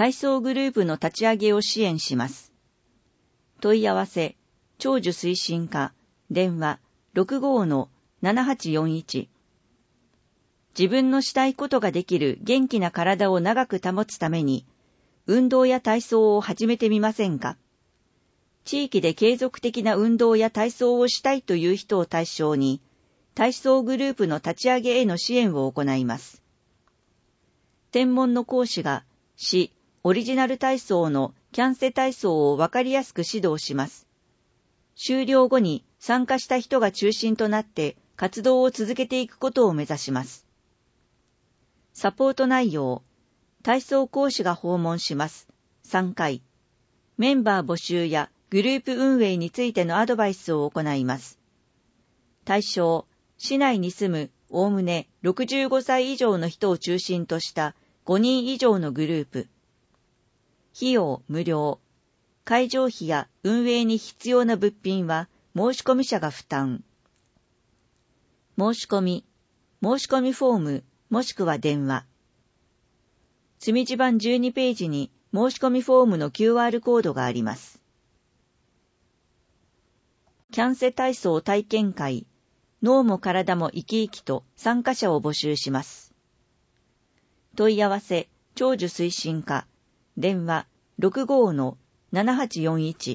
体操グループの立ち上げを支援します。問い合わせ、長寿推進課、電話 65-7841。自分のしたいことができる元気な体を長く保つために、運動や体操を始めてみませんか？地域で継続的な運動や体操をしたいという人を対象に、体操グループの立ち上げへの支援を行います。専門の講師が、市オリジナル体操のキャンセ体操をわかりやすく指導します。終了後に参加した人が中心となって活動を続けていくことを目指します。サポート内容、体操講師が訪問します。3回。メンバー募集やグループ運営についてのアドバイスを行います。対象、市内に住むおおむね65歳以上の人を中心とした5人以上のグループ。費用無料。会場費や運営に必要な物品は申込者が負担。申し込みフォームもしくは電話。積地版12ページに申し込みフォームの QR コードがあります。キャンセ体操体験会、脳も体も生き生きと参加者を募集します。問い合わせ、長寿推進課、電話 65-7841。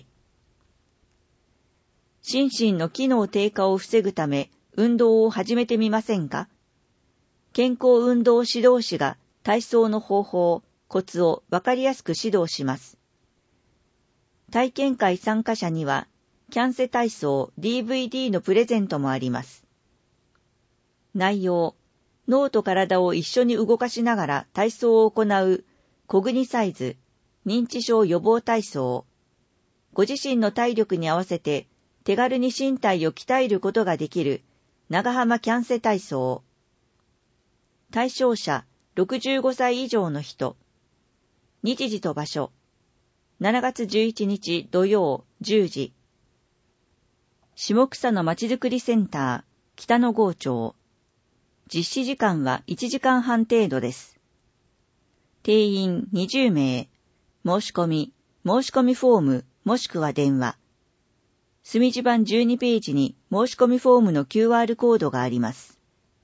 心身の機能低下を防ぐため運動を始めてみませんか？健康運動指導士が体操の方法、コツをわかりやすく指導します。体験会参加者には、キャンセ体操 DVD のプレゼントもあります。内容、脳と体を一緒に動かしながら体操を行うコグニサイズ、認知症予防体操。ご自身の体力に合わせて手軽に身体を鍛えることができる長浜キャンセ体操。対象者65歳以上の人。日時と場所。7月11日土曜10時。下草のまちづくりセンター、北野郷町。実施時間は1時間半程度です。定員20名。申し込みフォームもしくは電話。墨地版12ページに申し込みフォームの QR コードがあります。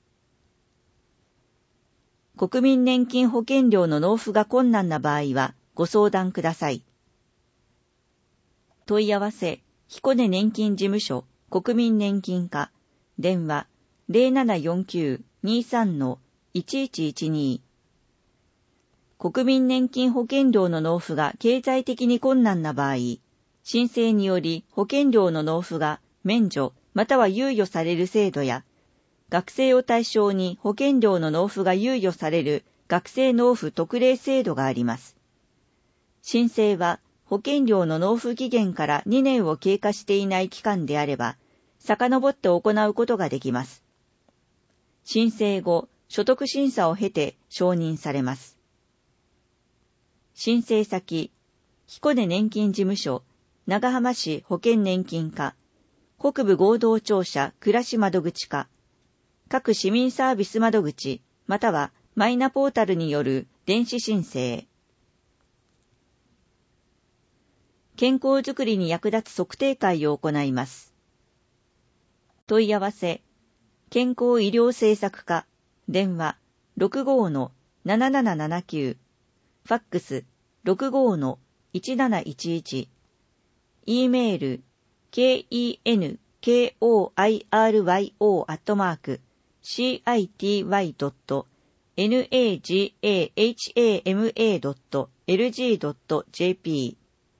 国民年金保険料の納付が困難な場合はご相談ください。問い合わせ、彦根年金事務所国民年金課、電話 0749-23-1112。国民年金保険料の納付が経済的に困難な場合、申請により保険料の納付が免除または猶予される制度や、学生を対象に保険料の納付が猶予される学生納付特例制度があります。申請は保険料の納付期限から2年を経過していない期間であれば、遡って行うことができます。申請後、所得審査を経て承認されます。申請先、彦根年金事務所、長浜市保険年金課、北部合同庁舎暮らし窓口課、各市民サービス窓口、またはマイナポータルによる電子申請。健康づくりに役立つ測定会を行います。問い合わせ、健康医療政策課、電話 65-7779、ファックス 65-1711、E メール kenkoiro@city.nagahama.lg.jp。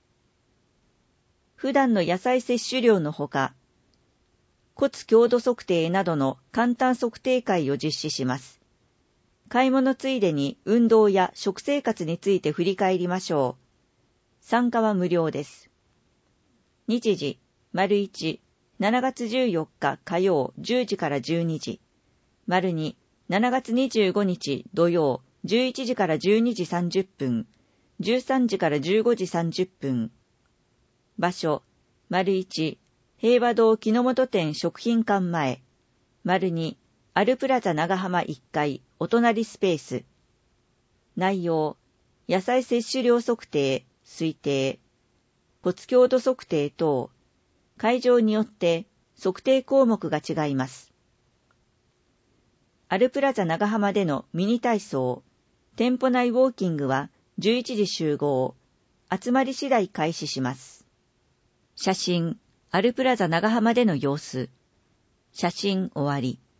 普段の野菜摂取量のほか、骨強度測定などの簡単測定会を実施します。買い物ついでに運動や食生活について振り返りましょう。参加は無料です。日時、1、7月14日火曜10時から12時。2、7月25日土曜11時から12時30分。13時から15時30分。場所、1、平和堂木之本店食品館前。2、アルプラザ長浜1階お隣スペース。内容、 野菜摂取量測定、推定、骨強度測定等、会場によって測定項目が違います。アルプラザ長浜でのミニ体操、店舗内ウォーキングは11時集合、集まり次第開始します。写真、アルプラザ長浜での様子。写真終わり。